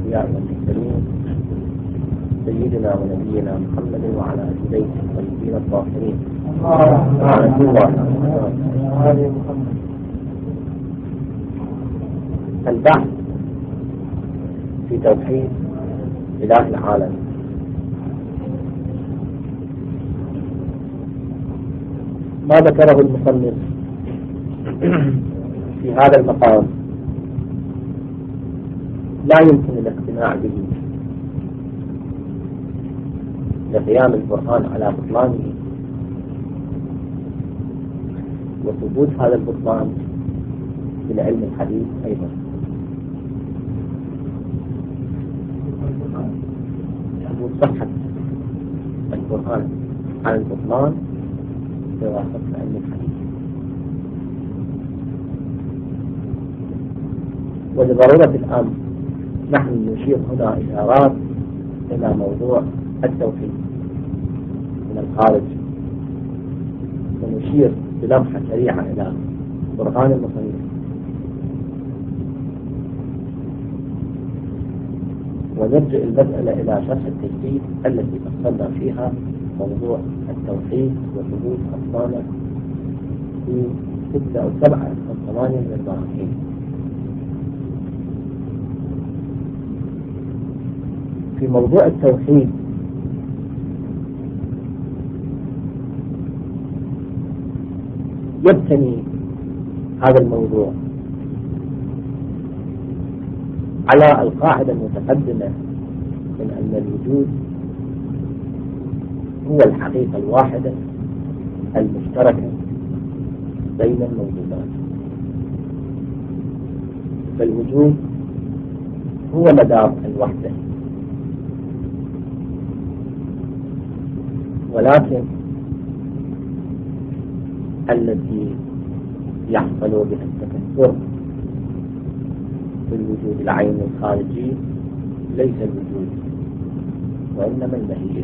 الأنبياء والمرسلين سيدنا ونبينا محمد وعلى آل بيته الطيبين الطاهرين البحث في توحيد إله العالم. ما ذكره المصنف في هذا المقام لا يمكن الاقتناع به لقيام البرهان على بطلانه وثبوت هذا البطلان من علم الحديث أيضا. ثبوت صحة البرهان على البطلان بواسطة علم الحديث. ولضرورة الأمر نحن نشير هنا إشارات إلى موضوع التوحيد من الخارج، ونشير بلمحة سريعة إلى برهان المصنف، ونرجع المسألة إلى شرح التجديد التي فصلنا فيها موضوع التوحيد وثبوت أصلاله في 6 أو 7 أو 8 من البراهين. في موضوع التوحيد يبتني هذا الموضوع على القاعدة المتقدمة من أن الوجود هو الحقيقة الواحدة المشتركة بين الموجودات. فالوجود هو مدار الوحدة، ولكن التي يحصل بها التكثر في الوجود العيني الخارجي ليس الوجود وإنما الماهية.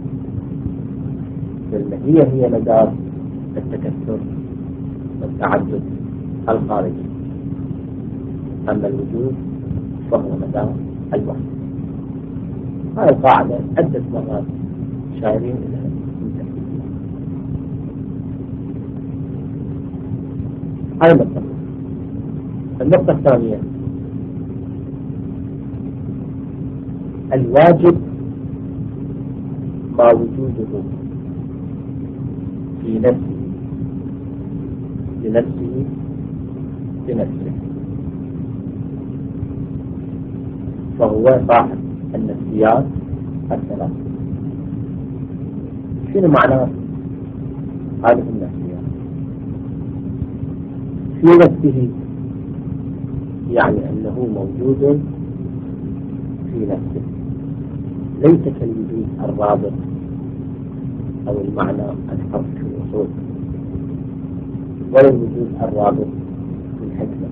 فالماهية هي مدار التكثر والتعدد الخارجي، أما الوجود فهو مدار الوحدة. هذه القاعدة عدة مرات شايرين إلى هذه النقطة. النقطة الثانية الواجب ما وجوده في نفسه لنفسه بنفسه، فهو صاحب النفسيات الثلاث. شنو معنى هذه النفسيات؟ في نفسه يعني أنه موجود في نفسه، ليس كالوجود الرابط أو المعنى الحرف في الوصول، ولا الوجود الرابط في الحكمة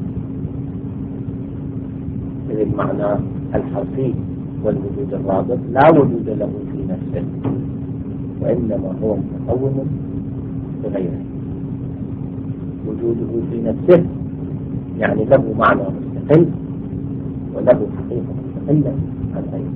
إذ المعنى الحرفي والوجود الرابط لا وجود له في نفسه، وإنما هو متقوم بغيره. وجوده في نفسه يعني له معنى مستقل وله حقيقة مستقلة عن غيره.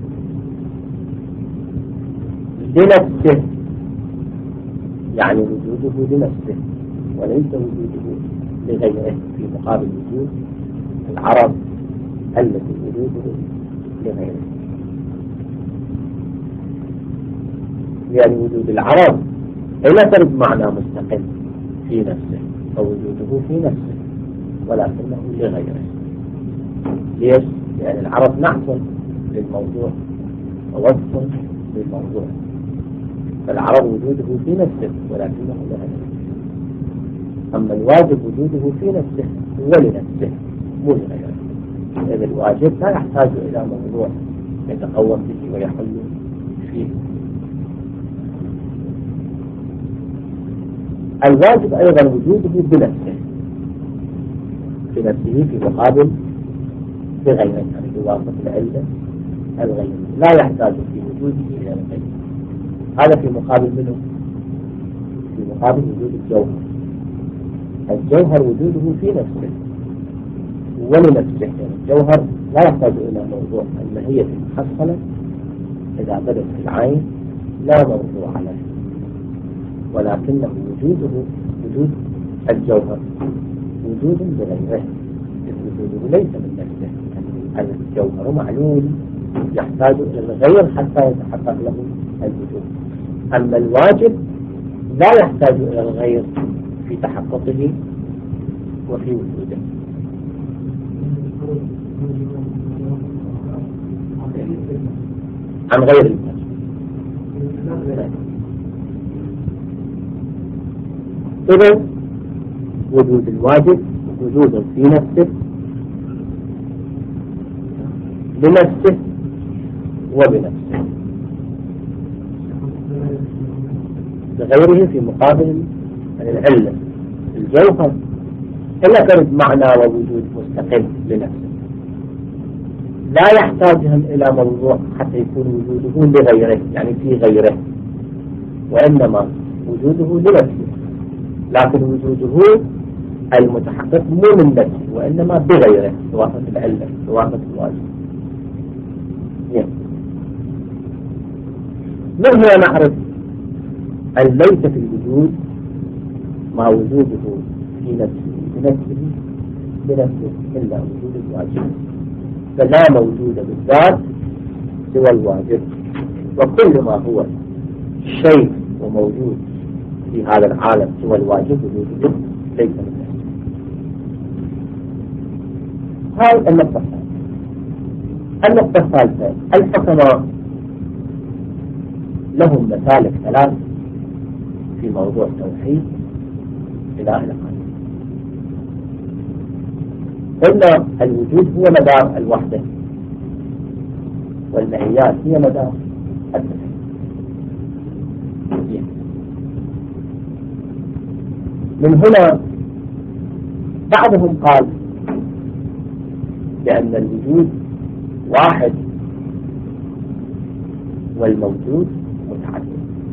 لنفسه يعني وجوده لنفسه وليس وجوده لغيره، في مقابل وجود العرب الذي وجوده لغيره. يعني وجود العرب لا ترد معنى مستقل في نفسه، فوجوده في نفسه ولكنه لغيره. ليش؟ لأن العرب نعت للموضوع ووصف للموضوع، فالعرب وجوده في نفسه ولكنه لغيره. أما الواجب وجوده في نفسه ولنفسه مو لغيره. إذا الواجب لا يحتاج إلى موضوع يتقوم به ويحل فيه. الواجب أيضا وجوده بنفسه، بنفسه في مقابل بغيره، يعني بواسطة العلة الغير، لا يحتاج في وجوده إلى الغير. هذا في مقابل منه؟ في مقابل وجود الجوهر. الجوهر وجوده في نفسه ولنفسه، يعني الجوهر لا يحتاج إلى موضوع. الماهية المحصلة إذا بدت في العين لا موضوع له، ولكنه وجود الجوهر وجود بغيره، وجوده ليس من نفسه. الجوهر معلول يحتاج إلى الغير حتى يتحقق له الوجود. أما الواجب لا يحتاج إلى الغير في تحققه وفي وجوده. عن غير الواجب. إذا وجود الواجب وجود في نفسه بنفسه وبنفسه، بغيره في مقابل العلة الجوهر إلا كانت معنى ووجود مستقل لنفسه، لا يحتاجهم إلى موضوع حتى يكون وجوده لغيره، يعني في غيره، وإنما وجوده لنفسه، لكن وجوده المتحقق مو من نفسه وإنما بغيره، بواسطة العلة بواسطة الواجب. من هنا نعرف أن ليس في الوجود ما وجوده في نفسه بنفسه إلا وجود الواجب، فلا موجود بالذات سوى الواجب، وكل ما هو شيء وموجود في هذا العالم سوى الواجب وجوده ليس من نفسه. هاي النقطة الثانية. النقطة الثالثة، الحكماء لهم مسالك ثلاث في موضوع توحيد إله القلب. قلنا الوجود هو مدار الوحدة، والمعيات هي مدار التوحيد. من هنا بعضهم قال بأن الوجود واحد والموجود متعدد.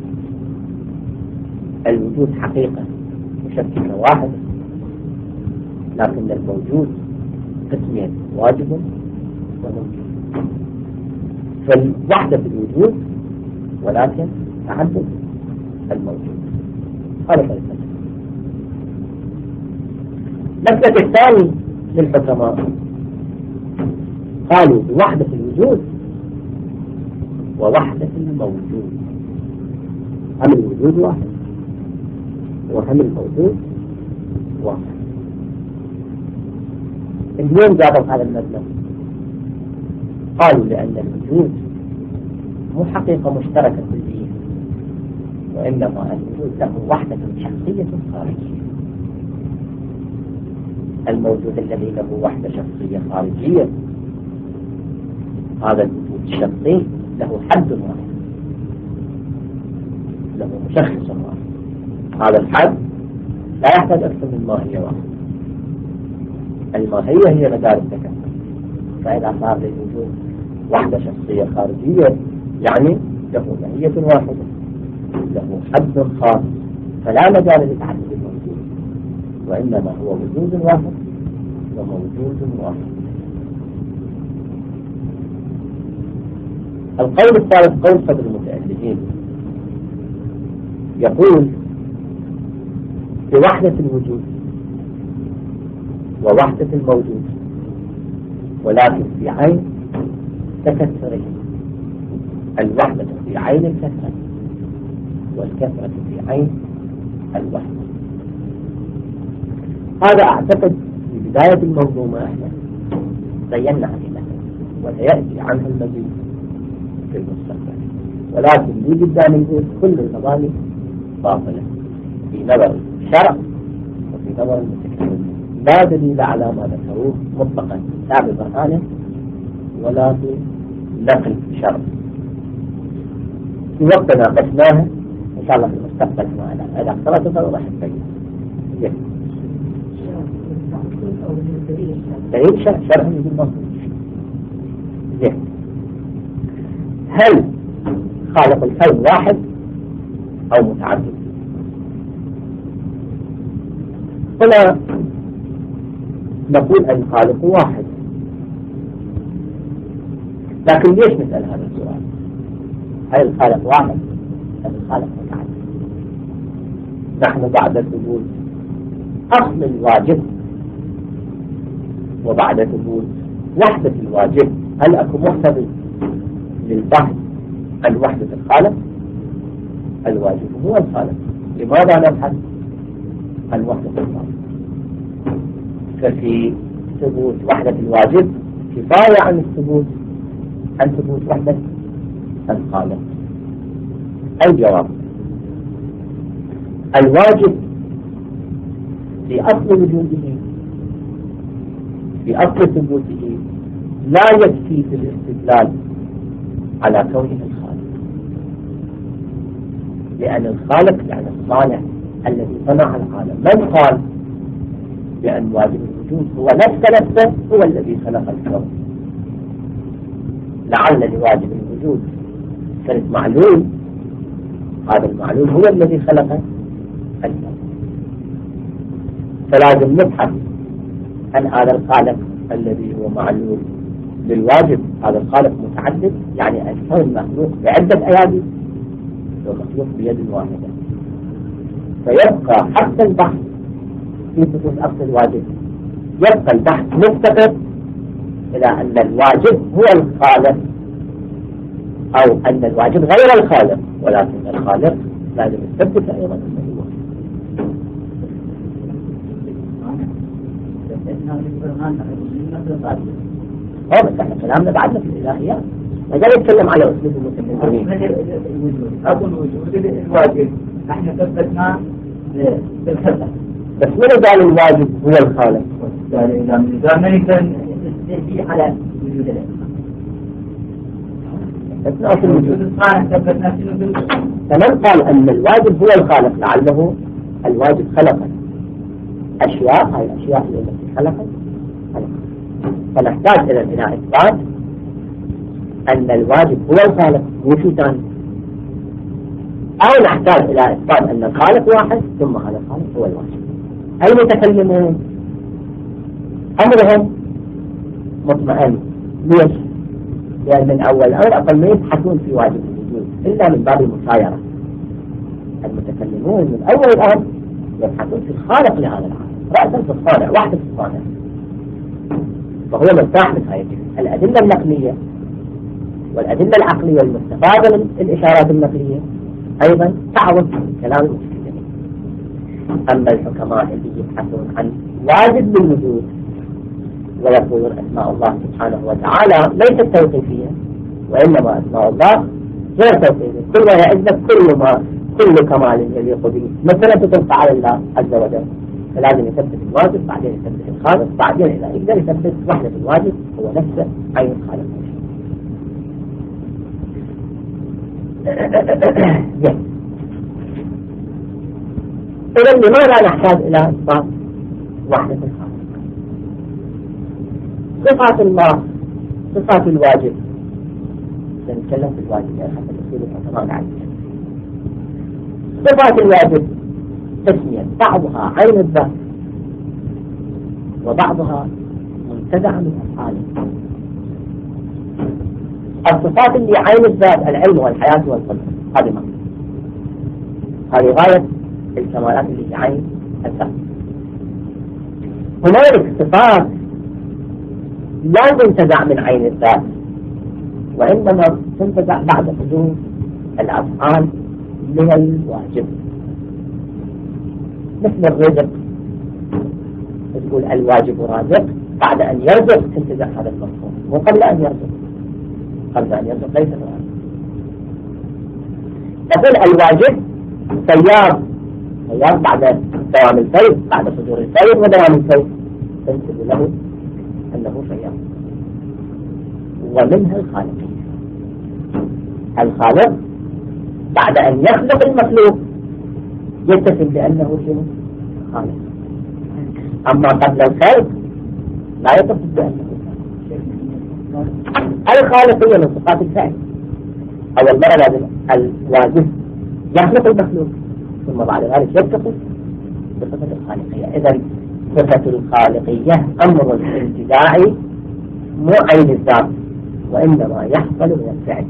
الوجود حقيقة مشكلة واحدة، لكن الموجود قسمين، واجب وموجود. فالوحدة في الوجود ولكن تعدد الموجود. هذا فلسفة. المسلك الثاني للحكماء قالوا بوحدة الوجود ووحدة الموجود. هم الوجود واحد وهم الموجود واحد. اليوم جابوا هذا المبنى، قالوا لأن الوجود مو حقيقة مشتركة كلية، وإنما الوجود له وحدة شخصية خارجية. الموجود الذي له وحدة شخصية خارجية، هذا الوجود الشخصي له حد واحد، له مشخص واحد. هذا الحد لا يحتاج أكثر من ماهية واحدة. الماهية هي مدار التكامل. فإذا صار للوجود وحدة شخصية خارجية يعني له ماهية واحدة، له حد خاص، فلا مجال لتعدد الموجود، وإنما هو وجود واحد وموجود واحد. القول الثالث قول صدر المتألهين، يقول بوحدة الوجود ووحدة الموجود، ولكن في عين تكثره. الوحدة في عين الكثرة والكثرة في عين الوحدة. هذا أعتقد في بداية المنظومة احنا بينا عليه، وسيأتي عنها المزيد في المستقبل، ولكن لي قدام نقول كل المباني باطلة في نظر الشرع وفي نظر المتكلمين، لا دليل على ما ذكروه مطلقا، لا ببرهانه ولا بنقل شرع. في وقت ناقشناها ان شاء الله في المستقبل معنا اذا اختلطت راح تبين. دليل شرع يقول مصر. هل خالق الكون واحد او متعدد؟ هنا نقول الخالق واحد، لكن ليش نسأل هذا السؤال؟ هل الخالق واحد؟ هل الخالق متعدد؟ نحن بعد ثبوت أصل الواجب وبعد ثبوت وحدة الواجب هل أكو محتوى للبحث عن وحدة الخالق؟ الواجب هو الخالق. لماذا نبحث عن وحدة الخالق؟ ففي ثبوت وحدة الواجب كفاية عن ثبوت وحدة الخالق. الجواب: الواجب في أصل وجوده في أصل ثبوته لا يكفي في الاستدلال على كونه الخالق، لأن الخالق يعني الصانع الذي صنع العالم. من قال بأن واجب الوجود هو نفسه هو الذي خلق الكون؟ لعل لواجب الوجود كانت معلوم، هذا المعلوم هو الذي خلق الكون. فلازم نبحث عن هذا الخالق الذي هو معلوم بالواجب. هذا الخالق متعدد، يعني الكون مخلوق بعدة أيادي ومخلوق بيد واحدة. فيبقى حتى البحث في ثبوت أصل الواجب يبقى البحث مفتقر إلى أن الواجب هو الخالق أو أن الواجب غير الخالق، ولكن الخالق لازم يثبت أيضا أنه هو. بس احنا كلامنا بعدنا في الإلهيات، ماذا نتكلم على أسلوب المتكلمين؟ أقول وجود الواجب احنا ثبتناه بالخلق، بس من قال الواجب هو الخالق؟ إذا ما يمكن نستهدي على وجود الإنسان أثناء الوجود الخالق ثبتناه شنو بالخلق. فمن قال أن الواجب هو الخالق لعله الواجب خلق أشياء، هاي الأشياء التي خلقت فنحتاج إلى إثبات أن الواجب هو الخالق مو شيء ثاني، أو نحتاج إلى إثبات أن الخالق واحد ثم هذا الخالق هو الواجب. المتكلمون أمرهم مطمئن. ليش؟ لأن من أول أو أقل ما يبحثون في واجب الوجود إلا من باب المسايرة. المتكلمون من أول الأمر يبحثون في الخالق لهذا العالم، رأسا في الصانع، وحدة في الصانع. فهو مرتاح من هذه الأدلة النقلية والأدلة العقلية المستفادة من الإشارات النقلية أيضا تعوض كلام المتكلمين. أما الحكماء اللي يبحثون عن واجب بالوجود ويقولون أسماء الله سبحانه وتعالى ليست توقيفية وإنما أسماء الله غير توقيفية، كل ما يعزك كل كمال يليق به مثلا تطلق على الله عز وجل، فلازم يثبت الواجب بعدين يثبت الخالق بعدين إذا يقدر يثبت وحدة الواجب هو نفسه عين الخالق. إذا لماذا نحتاج إلى إثبات وحدة الخالق؟ صفات الله صفات الواجب، نتكلم في الواجب يعني حتى الأصول الحكماء عنه. صفات الواجب تسمية، بعضها عين الذات وبعضها منتزع من أفعاله. الصفات اللي عين الذات العلم والحياة والقدرة هذه ما هذه غاية الكمالات اللي في عين الذات. هنالك صفات لا تنتزع من عين الذات وإنما تنتزع بعد حدوث الأفعال من الواجب، مثل الرزق، تقول الواجب رازق، بعد أن يرزق تنتزع هذا المفهوم وقبل أن يرزق، قبل أن يرزق ليس الواجب. تقول الواجب سيار بعد دوام الفيض، بعد صدور الفيض ودوام الفيض تنتبه له أنه سيار. ومنها الخالق بعد أن يخلق المخلوق يتصف بأنه شنو؟ خالق. أما قبل الخلق لا يتصف بأنه الخالق هي من صفات الفعل. أول مرة لازم الواجب يخلق المخلوق ثم بعد ذلك يتصف بصفة الخالقية. إذن صفة الخالقية أمر انتزاعي مو عين الذات وإنما يحصل من الفعل.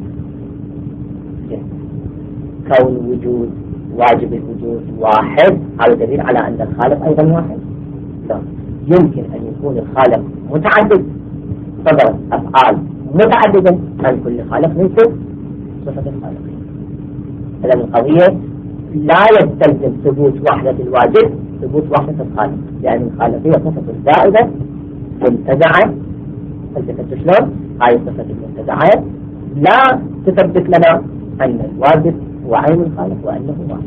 كون وجود واجب الوجود واحد هذا دليل على أن الخالق أيضا واحد؟ لا، يمكن أن يكون الخالق متعدد، صدرت أفعال متعددة عن كل خالق من صفة الخالقين. إذن القضية لا يستلزم ثبوت وحدة الواجب ثبوت وحدة الخالق، لأن الخالقية صفة زائدة منتزعة. فلتفت شلون؟ هاي الصفة المنتزعة لا تثبت لنا أن الواجب هو عين الخالق وأنه واحد.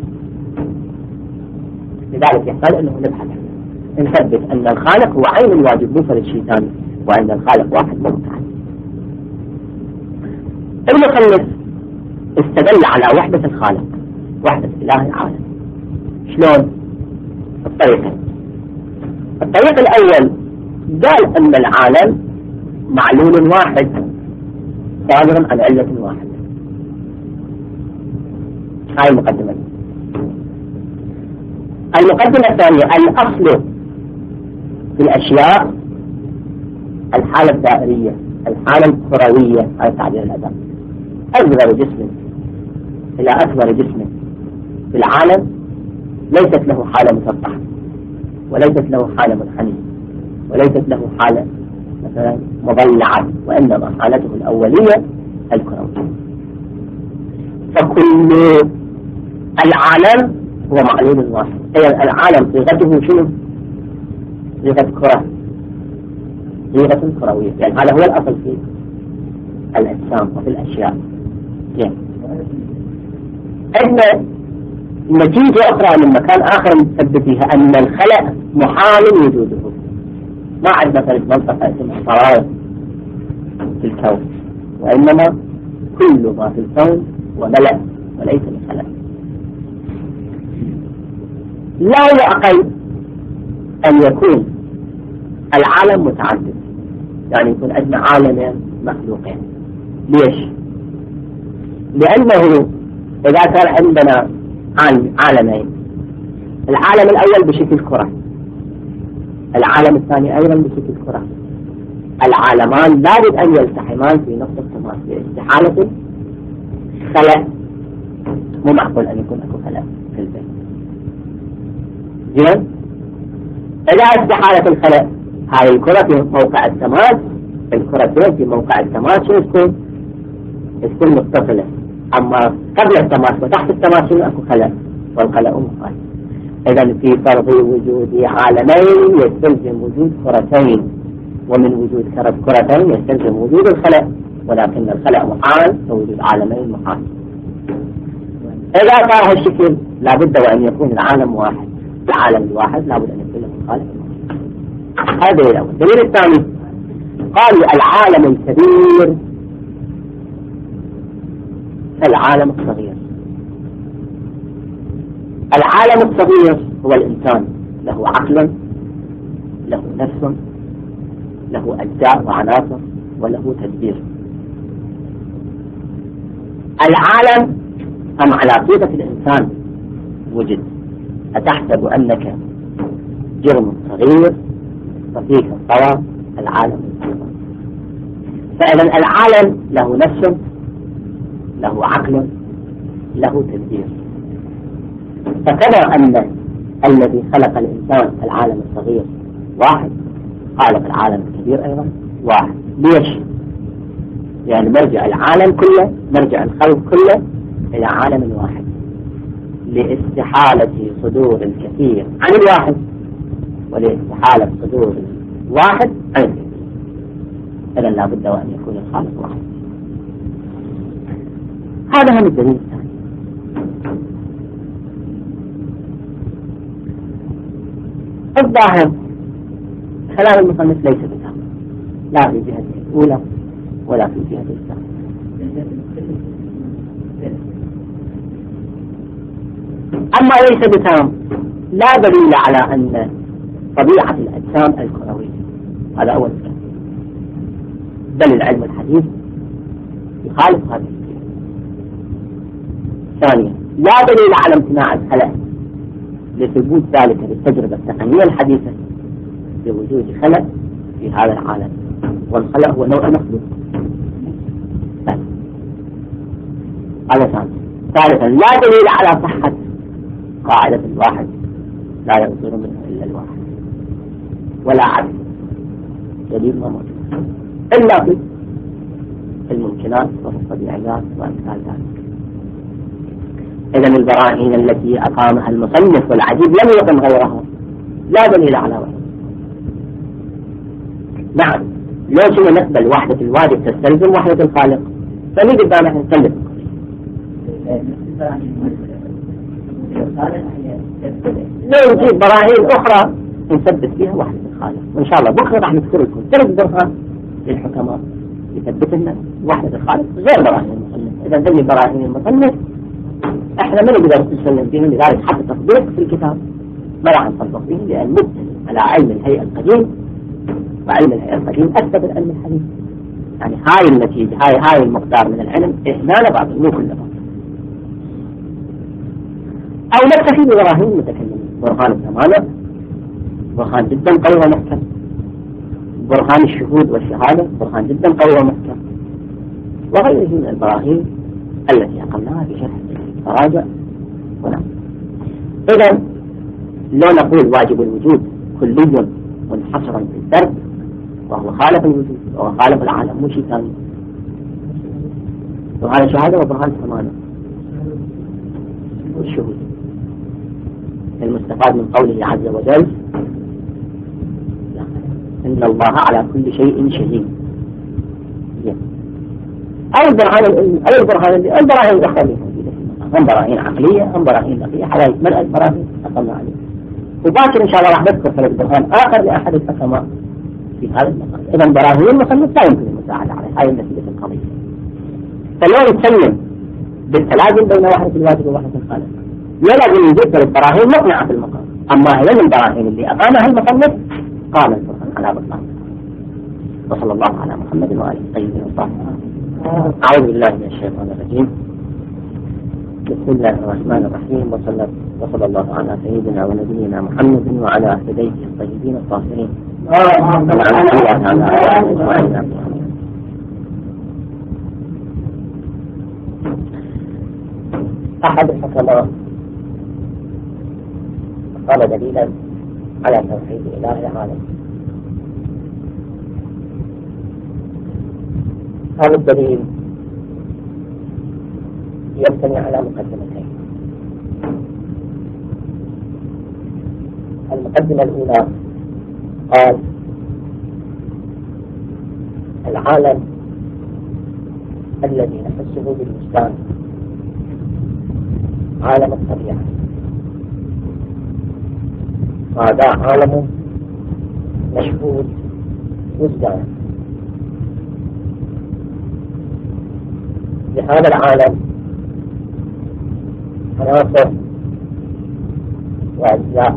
لذلك يحتاج أنه نبحث نثبت أن الخالق هو عين الواجب مو فرد شيء ثاني، وأن الخالق واحد مو متعدد. المخلص استدل على وحدة الخالق، وحدة إله العالم. شلون؟ الطريقين. الطريق الأول قال أن العالم معلول واحد صادر عن علة واحدة. هاي المقدمة. المقدمة الثانية الأصل في الأشياء الحالة الدائرية، الحالة الكروية، هذا تعبير الأدب. أصغر جسم إلى أكبر جسم في العالم ليست له حالة مسطحة، وليست له حالة منحنية، وليست له حالة مثلا مضلعة، وإنما حالته الأولية الكروية. فكل العالم هو معلول واحد. أي العالم صيغته شنو؟ صيغة كرة، صيغة كروية، يعني هذا هو الأصل في الأجسام وفي الأشياء. يعني عندنا نتيجة أخرى من مكان آخر نثبتها أن الخلق محال وجوده. ما عندنا مثلا منطقة اسمها الطرائق في الكون، وإنما كل ما في الكون وملأ وليس الخلق. لا يعقل أن يكون العالم متعدد، يعني يكون عندنا عالمين مخلوقين. ليش؟ لأنه إذا كان عندنا عالمين، العالم الأول بشكل كرة، العالم الثاني أيضا بشكل كرة، العالمان لابد أن يلتحمان في نقطة تماس باستحالة خلق. مو معقول أن يكون أكو خلق في البيت. زين؟ إذا استحالة الخلق، هاي الكرة في موقع التماس، الكرتين في موقع التماس شو تكون متصلة. أما قبل التماس وتحت التماس شنو أكو خلق، والخلق مخالف. إذن في فرض وجود عالمين يستلزم وجود كرتين، ومن وجود كرتين يستلزم وجود الخلق، ولكن الخلق محال ووجود عالمين محال. إذا كان هالشكل لابد وأن يكون العالم واحد، العالم الواحد لابد أن يكون له خالق. هذا الأول. الدليل الثاني قالوا العالم الكبير العالم الصغير. العالم الصغير هو الإنسان، له عقل، له نفس، له أجزاء وعناصر، وله تدبير. العالم أم على صيغة الإنسان وجد. أتحسب أنك جرم صغير ففيك الطوى العالم الصغير. فإذا العالم له نفس، له عقل، له تدبير. فكما أن الذي خلق الإنسان العالم الصغير واحد، خالق العالم الكبير أيضا واحد. ليش؟ يعني مرجع العالم كله، مرجع الخلق كله إلى عالم واحد، لاستحالة صدور الكثير عن الواحد، ولاستحالة صدور الواحد عن الكثير. إذن لا بد وأن يكون الخالق واحد. هذا هم الدليل الثاني. الظاهر كلام المصنف ليس بتام، لا في جهة الأولى ولا في جهة الثانية. أما ليس بتام لا دليل على أن طبيعة الأجسام الكروية، هذا أول كلام. بل العلم الحديث يخالف هذا الكلام. ثانيا لا دليل على امتناع الخلق لثبوت ذلك بالتجربة التقنية الحديثة بوجود خلق في هذا العالم، والخلق هو نوع مخلوق. هذا ثاني. ثالثا لا دليل على صحة قاعدة الواحد لا يصدر منه إلا الواحد ولا عدل، دليل ما موجود إلا في الممكنات والطبيعيات وأمثال ذلك. إذن البراهين التي أقامها المصنف والعجيب لم يقم غيرها، لا دليل على وحده. نعم لو كنا نقبل وحدة الواجب تستلزم وحدة الخالق فنجد بأن نحن نسلم. لو نجيب براهين أخرى نثبت فيها وحدة الخالق، وإن شاء الله بكرة راح نذكر لكم 3 برهان للحكماء يثبت لنا وحدة الخالق غير براهين المصنف. إذا ذني براهين المصنف احنا ما نقدر نسلم فيهم، لذلك حتى تطبيق في الكتاب ما راح نطبق فيهم، لأن مبتني على علم الهيئة القديم، وعلم الهيئة القديم أثبت العلم الحديث. يعني هاي النتيجة، هاي المقدار من العلم إحنا بعض مو كل بعض. أو نكتفي ببراهين المتكلمين، برهان الزمانة برهان جدا قوي ومحكم، برهان الشهود والشهادة برهان جدا قوي ومحكم، وغيره من البراهين التي أقمناها في شرح التراجع ونعم. إذن لو نقول واجب الوجود كلي منحصرا في الدرب وهو خالق الوجود وهو خالق العالم مو شيء ثاني، برهان الشهادة وبرهان الزمانة والشهود المستفاد من قوله عز وجل إن الله على كل شيء شهيد. أي البراهين الأخرى هم براهين عقلية، هم براهين نقلية، حوالي من البراهين أقلنا عليه. وباكر إن شاء الله راح نذكر 3 برهان آخر لأحد الحكماء في هذا المقام. إذا براهين المصنف لا يمكن المساعدة عليه، هاي النتيجة القضية. فلو نتكلم بالتلازم بين وحدة الواجب ووحدة الخالق يلزم وجود 3 براهين مقنعة في المقام. أما هي من البراهين اللي أقامها المصنف قام البرهان على بطلان. وصلى الله على محمد وآله الطيبين الطاهرين. أعوذ بالله من الشيطان الرجيم. بسم الله الرحمن الرحيم، وصلى الله على سيدنا ونبينا محمد وعلى أهل بيته الطيبين الطاهرين. أحد الحكماء قال دليلا على توحيد إله العالم. هذا الدليل يبتني على مقدمتين. المقدمة الأولى قال العالم الذي نحسه بالوجدان عالم الطبيعة، هذا عالم مشهود وجدان. لهذا العالم عناصر وأجزاء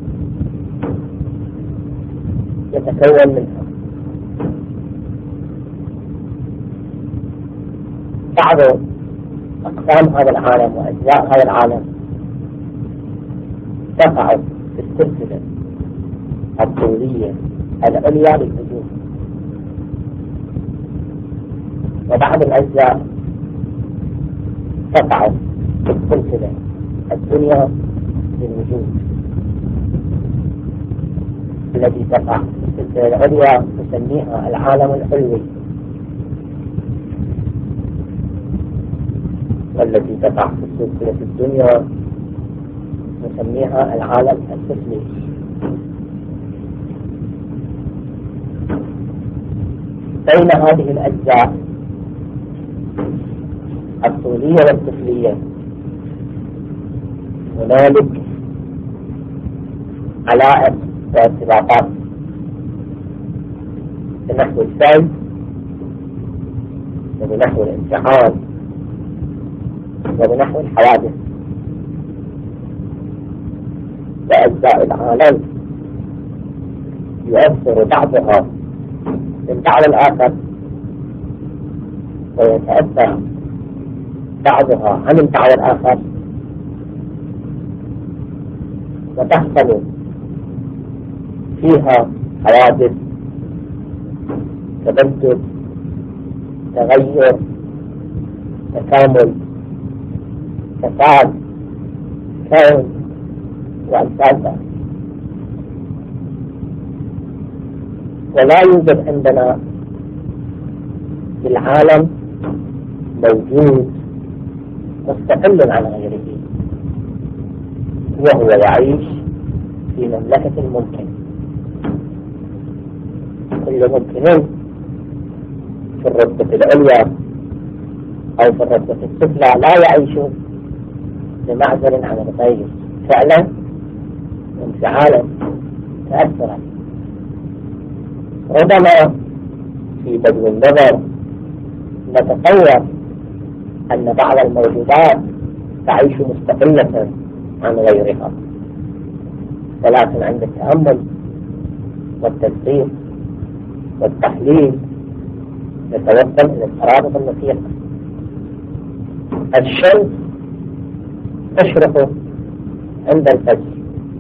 يتكون منها. بعض أقسام هذا العالم وأجزاء هذا العالم تقع في السلسلة الطولية العليا للوجود، وبعض الأجزاء تقع في السلسلة الدنيا للوجود التي تقع في السلسلة العليا نسميها العالم العلوي، والتي تقع في السلسلة الدنيا نسميها العالم السفلي. بين هذه الأجزاء الطولية والسفلية هنالك علائق وارتباطات بنحو الفعل وبنحو الامتحان وبنحو الحوادث. وأجزاء العالم يؤثر بعضها من بعض الآخر، ويتأثر بعضها عن البعض الآخر، وتحصل فيها حوادث تبدد تغير تكامل فساد كون وأمثال ذلك. ولا يوجد عندنا في العالم موجود مستقل عن غيره وهو يعيش في مملكة الممكن. كل ممكن في الرتبة العليا أو في الرتبة السفلى لا يعيش بمعزل عن الغير فعلا وانفعالا تأثرا. ربما في بدو النظر نتصور أن بعض الموجودات تعيش مستقلة عن غيرها، ولكن عند التأمل والتدقيق والتحليل نتوصل إلى الترابط الوثيق. الشمس تشرق عند الفجر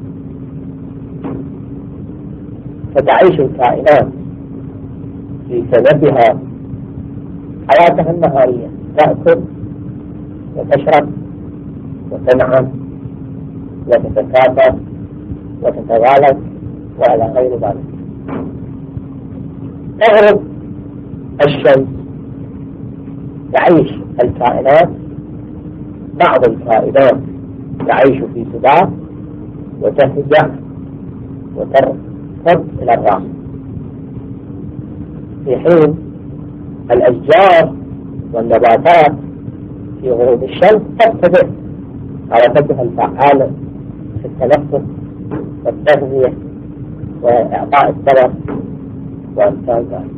فتعيش الكائنات في سببها حياتها النهارية، تأكل وتشرب وتنعم وتتكاثر وتتوالد وعلى غير ذلك. تغرب الشمس تعيش الكائنات، بعض الكائنات تعيش في سباق وتهجع وتركض إلى الراس، في حين الأشجار والنباتات في غروب الشمس تتبع حركتها الفعالة في التنفس والتغذية وإعطاء الثمر وأمثال ذلك.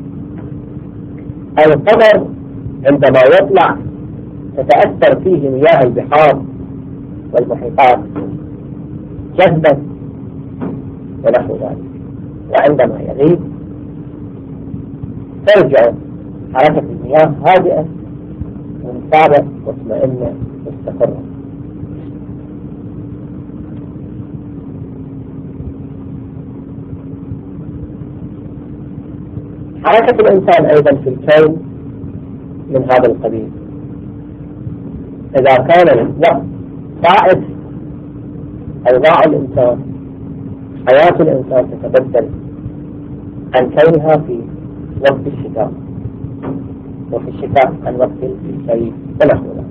القمر عندما يطلع تتأثر فيه مياه البحار والمحيطات جذبا ونحو ذلك، وعندما يغيب ترجع حركة المياه هادئة منصابة مطمئنة مستقرة. حركة الإنسان أيضا في الكون من هذا القبيل. إذا كان الوقت صائف أوضاع الإنسان، حياة الإنسان تتبدل عن كونها في وقت الشتاء، وفي الشتاء عن وقت الصيف ونحو ذلك.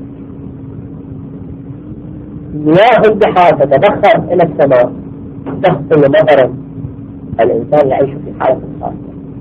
مياه البحار تتبخر إلى السماء تحصل مطرا، الإنسان يعيش في حالة خاصة.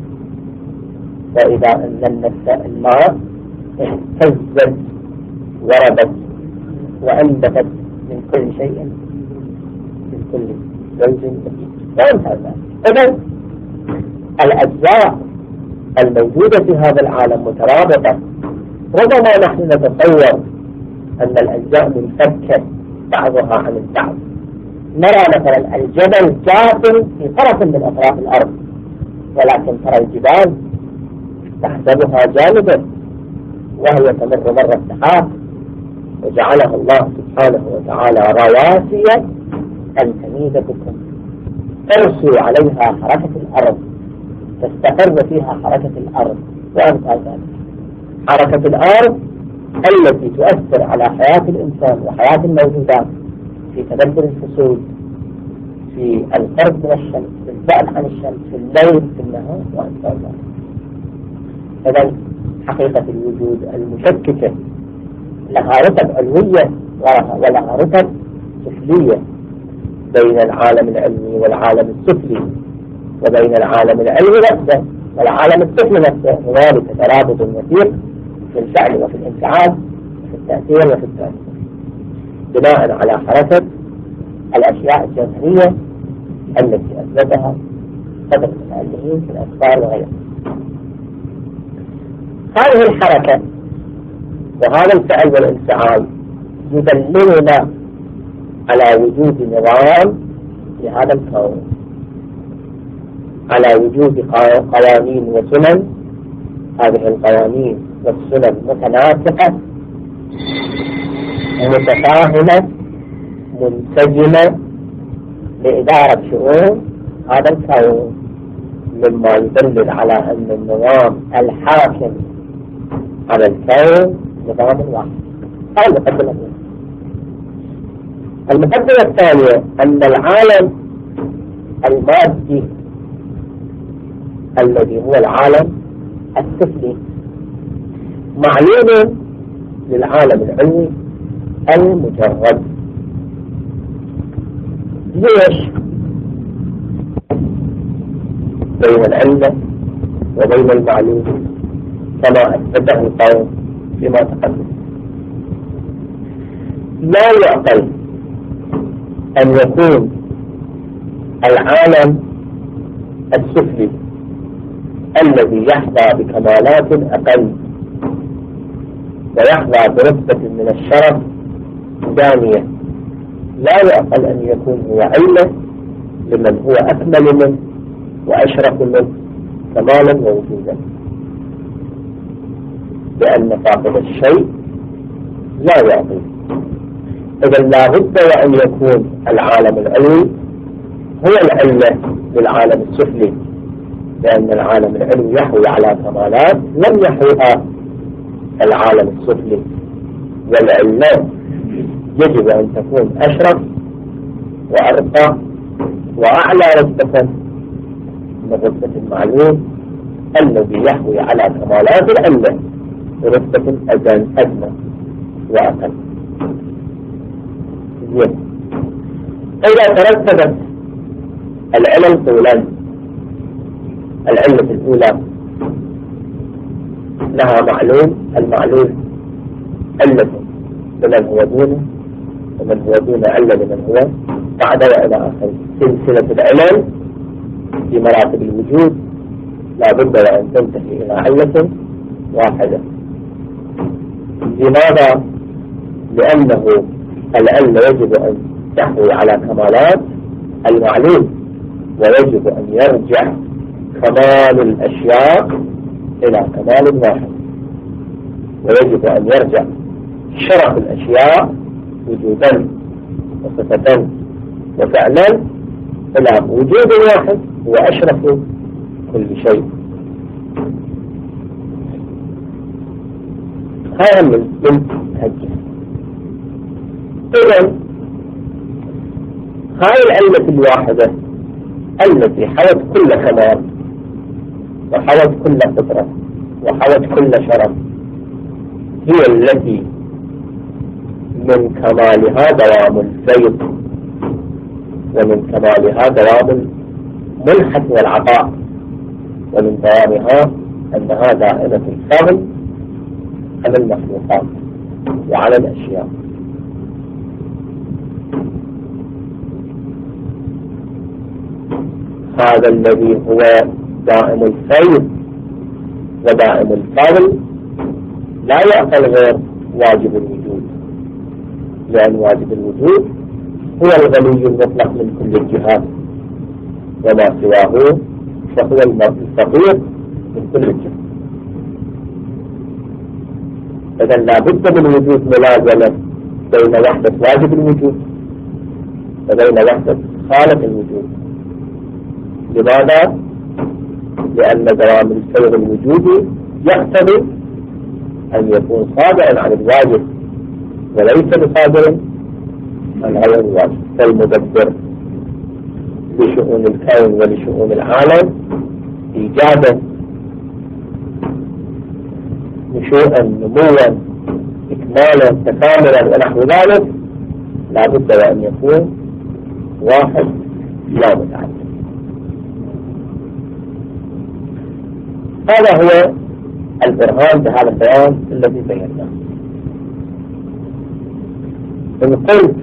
وإذا أنزلنا الماء اهتزت وربت وأنبتت من كل شيء، من كل زوج بهيج. إذن الأجزاء الموجودة في هذا العالم مترابطة. ربما نحن نتصور أن الأجزاء منفكة بعضها عن البعض. نرى مثلا الجبل جاثم في طرف من أطراف الأرض، ولكن ترى الجبال تحسبها جانبا وهي تمر مر السحاب، وجعلها الله سبحانه وتعالى رواسي أن تميد بكم ترسو عليها حركة الأرض، تستقر فيها حركة الأرض وأمثال ذلك. حركة الأرض التي تؤثر على حياة الإنسان وحياة الموجودات في تبدل الفصول، في القرب من الشمس، في البعد عن الشمس، في الليل، في النهار وأمثال ذلك. إذن حقيقة الوجود المشككة لها رتب علوية ولها رتب سفلية، بين العالم العلمي والعالم السفلي، وبين العالم العلمي نفسه والعالم السفلي نفسه. هنالك ترابط وثيق في الفعل وفي الانفعال وفي التأثير وفي التأثير، بناء على حركة الأشياء الجوهرية التي أثبتها قدر المتألهين في الأسفار وغيرها. هذه الحركة وهذا الفعل والانفعال يدللنا على وجود نظام في هذا الكون، على وجود قوانين وسنن. هذه القوانين والسنن متناسقة متفاهمة منسجمة لإدارة شؤون هذا الكون، مما يدلل على أن النظام الحاكم على الكون نظام واحد. هذا مقدمة. المقدمة الثانية أن العالم المادي الذي هو العالم السفلي معلوم للعالم العلوي المجرد. ليش؟ بين العلة وبين المعلوم كما أثبته القوم فيما تقدم. لا يعقل أن يكون العالم السفلي الذي يحظى بكمالات أقل ويحظى برتبة من الشرف دانية، لا يعقل أن يكون هو علة لمن هو أكمل منه وأشرف منه كمالا ووجودا، لأن فاقد الشيء لا يعطي. إذا لا بد وأن يكون العالم العلوي هو العلة للعالم السفلي، لأن العالم العلوي يحوي على كمالات لم يحويها العالم السفلي، والعلة يجب أن تكون أشرف وأرقى وأعلى رتبة من رتبة المعلوم الذي يحوي على كمالات العلة برتبة أدنى وأقل. إذا ترتبت العلل طولا، العلة الأولى لها معلوم، المعلوم علة لمن هو دونه، ومن هو دون علة لمن هو بعد، وإلى آخره. سلسلة العلل في مراتب الوجود لا بد وأن تنتهي إلى علة واحدة. لماذا؟ لأنه العلة يجب أن تحوي على كمالات المعلوم، ويجب أن يرجع كمال الأشياء إلى كمال واحد، ويجب أن يرجع شرف الأشياء وجودا وصفة وفعلا إلى وجود واحد هو أشرف كل شيء. هذا من هجة. إذن هاي العلة الواحدة التي حوت كل كمال وحوت كل قدرة وحوت كل شرف هي التي من كمالها دوام الفيض، ومن كمالها دوام المنحة والعطاء، ومن دوامها أنها دائمة الفضل على المخلوقات وعلى الأشياء. هذا الذي هو دائم الفيض ودائم الفضل لا يعقل غير واجب الوجود، لأن واجب الوجود هو الغني المطلق من كل الجهات، وما سواه فهو الفقير من كل الجهات. إذا لا بد من وجود ملازمة بين وحدة واجب الوجود وبين وحدة خالق الوجود. لماذا؟ لأن دوام الفيض الوجودي يقتضي أن يكون صادعا عن الواجب وليس بصادر عن غير الواجب. فالمدبر لشؤون الكون ولشؤون العالم إيجادا نشوءا نموا إكمالا تكاملا ونحو ذلك لا بد وأن يكون واحد لا متعدد. هذا هو البرهان بهذا البيان الذي بيناه. إن قلت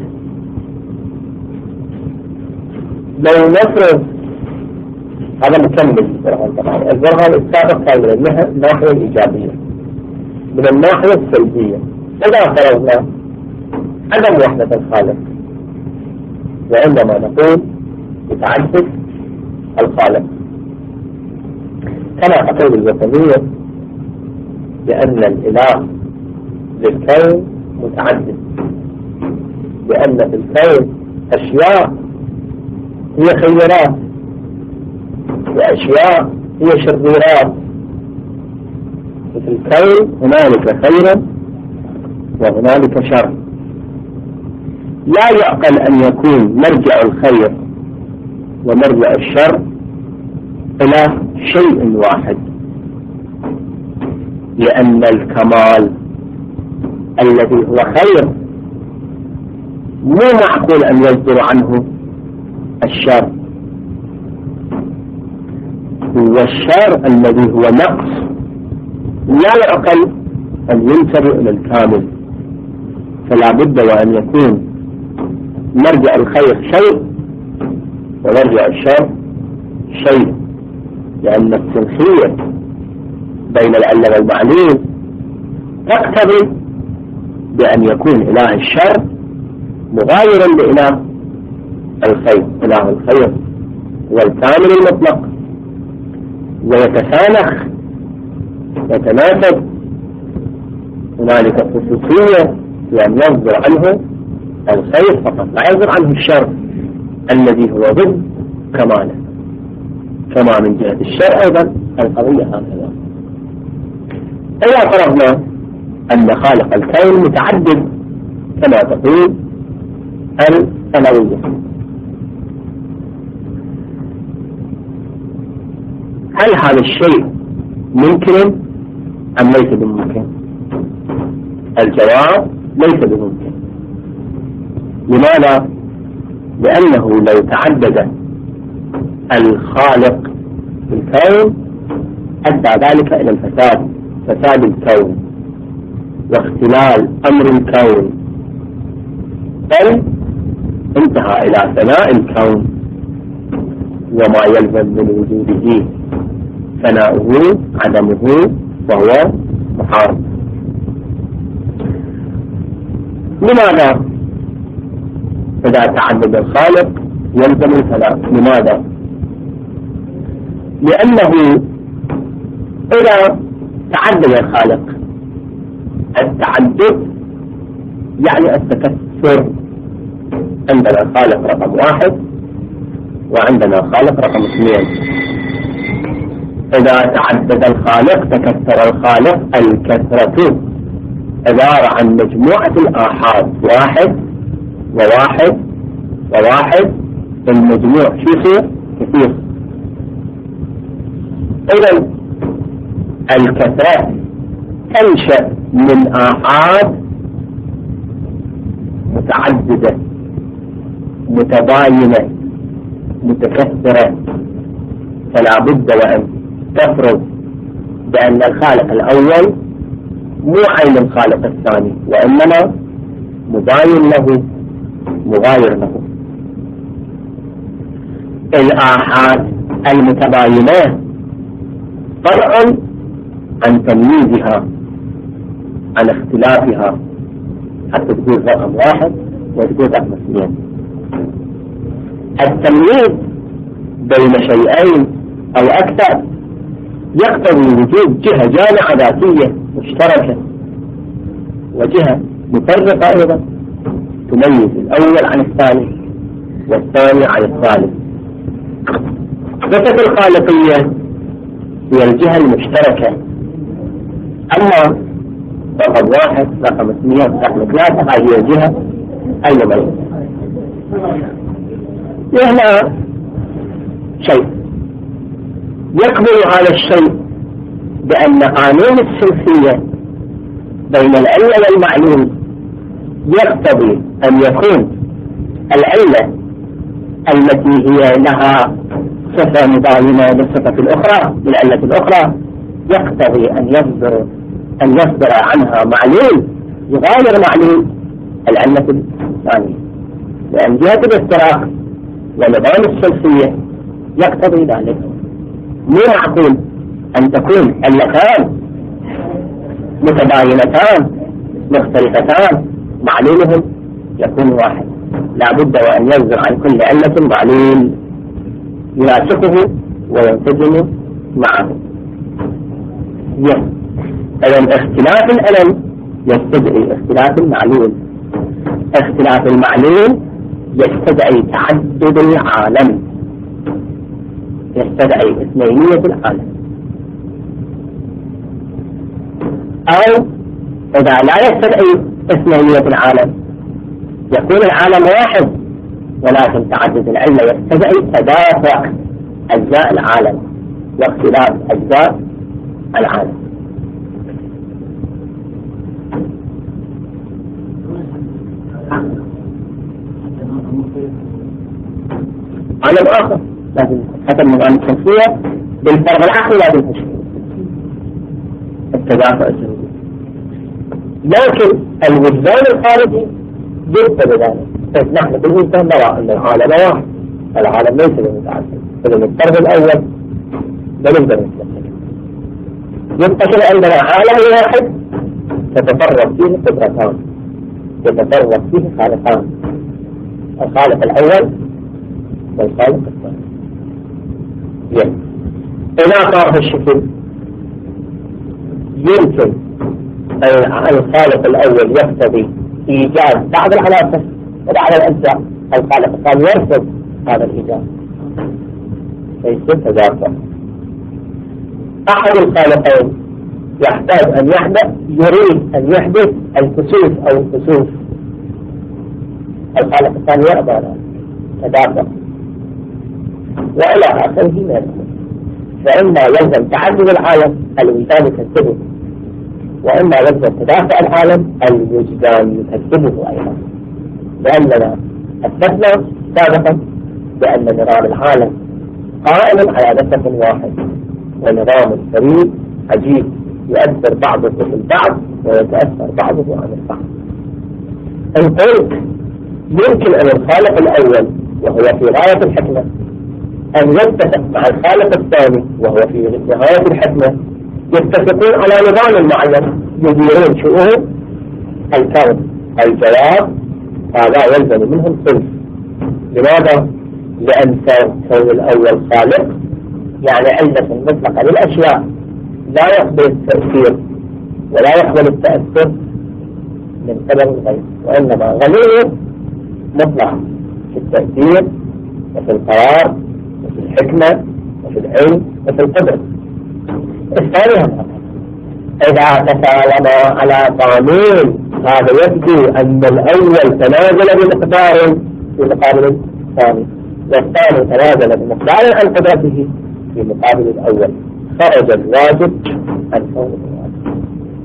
لو نفرض هذا مكمل البرهان، طبعا البرهان السابق كان من الناحية الإيجابية، من الناحية السلبية إذا فرضنا عدم وحدة الخالق، وإنما نقول بتعدد الخالق، كما تقول الوثنية بأن الإله للكون متعدد، لأن في الكون أشياء هي خيرات وأشياء هي شريرات، وفي الكون هنالك خير وهنالك شر. لا يعقل أن يكون مرجع الخير ومرجع الشر إلى شيء واحد، لأن الكمال الذي هو خير مو معقول أن يصدر عنه الشر، والشر الذي هو نقص لا يعقل أن ينسب إلى الكامل. فلا بد وأن يكون مرجع الخير شيء ومرجع الشر شيء، لأن السنخية بين العلة والمعلول تقتضي بأن يكون إله الشر مغايرا لإله الخير. إله الخير هو الكامل المطلق، ويتسانخ يتناسب. هنالك خصوصية بأن يصدر عنه الخير فقط، لا يصدر عنه الشر الذي هو ضد كماله. كما من جهة الشر أيضا القضية هكذا. إذا فرضنا أن خالق الكون متعدد كما تقول الألوية، هل هذا الشيء ممكن أم ليس بممكن؟ الجواب ليس بممكن. لماذا؟ لأنه لو تعدد الخالق في الكون أدى ذلك إلى الفساد، فساد الكون واختلال أمر الكون، بل انتهى إلى فناء الكون وما يلزم من وجوده فناؤه عدمه وهو محارب. لماذا إذا تعدد الخالق يلزم الفناء؟ لماذا؟ لأنه إذا تعدد الخالق، التعدد يعني التكثر. عندنا خالق رقم 1 وعندنا خالق رقم 2. إذا تعدد الخالق تكثر الخالق. الكثرة عبارة عن مجموعة الآحاد، 1 و1 و1، المجموع شو يصير؟ كثير. إذا الكثرة تنشأ من آحاد متعددة متباينة متكثرة، فلا بد وأن تفرض بأن الخالق الأول مو عين الخالق الثاني، وإنما مباين له مغاير له. الآحاد المتباينة فرع عن تمييزها عن اختلافها، حتى تقول رقم 1 وتقول رقم 2. التمييز بين شيئين أو أكثر يقتضي وجود جهة جامعة ذاتية مشتركة وجهة مفرقة أيضا تميز الأول عن الثاني والثاني عن الثالث. صفة الخالقية هي الجهة المشتركة، أما رقم 1 رقم 2 رقم 3 هذه الجهة المميزة. هنا شيء يقبل هذا الشيء بأن قانون السلفية بين العلة والمعلول يقتضي أن يكون العلة التي هي لها صفة مباينة للصفة الأخرى للعلة الأخرى يقتضي أن يصدر عنها معلول يغاير معلول العلة الثانية، لأن جهة الافتراق ونظام السلفية يقتضي ذلك. مو معقول أن تكون علتان متباينتان مختلفتان معلولهم يكون واحد، لا بد وأن يصدر عن كل علة معلول يناسقه وينسجم معه. إذن اختلاف الألم يستدعي اختلاف المعلول، اختلاف المعلول يستدعي تعدد العالم، يستدعي اثنينية العالم. أو إذا لا يستدعي اثنينية العالم يكون العالم واحد ولكن تعدد العلة يقتضي تدافع أجزاء العالم واختلاف أجزاء العالم. عالم آخر لازم حسب نظام الشمسية بالفرق العقلي لازم التدافع الجنوبي. لكن الوجدان الخارجي جد بذلك. نحن بالوجدان نرى أن العالم واحد، العالم ليس بمتعدد، فمن الطرف الأول بنقدر نتمسك. ينتشر عندنا عالم واحد تتفرق فيه قدرتان، يتفرق فيه خالقان، الخالق الأول والخالق الثاني. إذا صار هالشكل يمكن الخالق الأول يقتضي إيجاد بعض العناصر وبعض الأجزاء، الخالق الثاني يرفض هذا الإيجاد فيصير تدافع. أحد الخالقين يحتاج أن يحدث، يريد أن يحدث الكسوف أو الكسوف، الخالق الثاني يأبى تدافع وإلى آخره من الأمور. فإما يلزم تعدد العالم الوجدان يكذبه، وإما يلزم تدافع العالم الوجدان يكذبه أيضا، لأننا أثبتنا سابقا بأن نظام العالم قائم على نسق واحد ونظام فريد عجيب يؤثر بعضه في البعض ويتأثر بعضه عن البعض. إن قلت يمكن أن الخالق الأول وهو في غاية الحكمة أن يتفق مع الخالق الثاني وهو في نهاية الحكمة، يتفقون على نظام معين يديرون شؤون الكون، الجواب هذا يلزم منهم صنف. لماذا؟ لأن كون الأول خالق يعني علة مطلقة للأشياء لا يقبل التأثير ولا يقبل التأثر من قبل الغير، وإنما غني مطلق في التأثير وفي القرار وفي الحكمة وفي العلم وفي القدرة. الثاني إذا تسالما على قانون هذا يبدو أن الأول تنازل بمقدار في مقابل الثاني، والثاني تنازل بمقدار عن قدرته في مقابل الأول، خرج الواجب عن كون الواجب.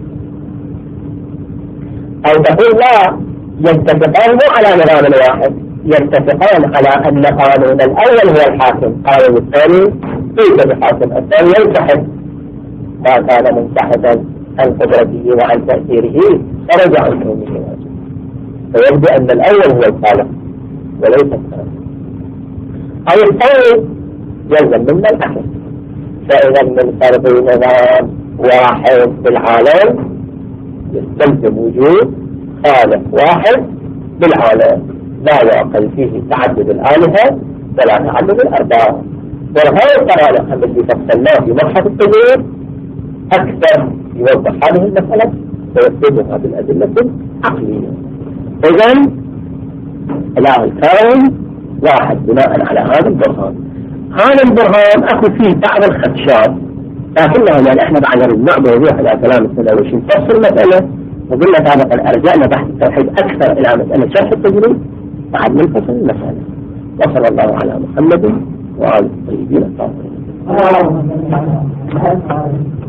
أو تقول لا، يتفقان مو على نظام واحد، يتفقان على أن قانون الأول هو الحاكم، قانون الثاني ليس بحاكم، الثاني ينسحب ما كان منسحبا عن قدرته وعن تأثيره خرج عن كونه واجب. فيبدو أن الأول هو الخالق وليس الثاني، أو الثاني يلزم منا الأحد. فإذا من فرض نظام واحد بالعالم يستلزم وجود خالق واحد بالعالم لا يعقل فيه تعدد الآلهة ولا تعدد الأرباب. وهذا القرار الذي فصلناه في مبحث التدوير أكثر يوضح هذه المسألة ويثبتها بالأدلة العقلية. إذن إله الكون واحد بناء على هذا البرهان. هذا البرهان أخذ فيه بعض الخدشات، لكنه يعني إحنا بعد نعبد نروح إلى كلام السلوشي نفسر المسألة، وقلنا سابقا أرجعنا بحث التوحيد أكثر إلى مسألة شرح التجريد بعد منفصل المسألة. وصلى الله على محمد وآله الطيبين الطاهرين.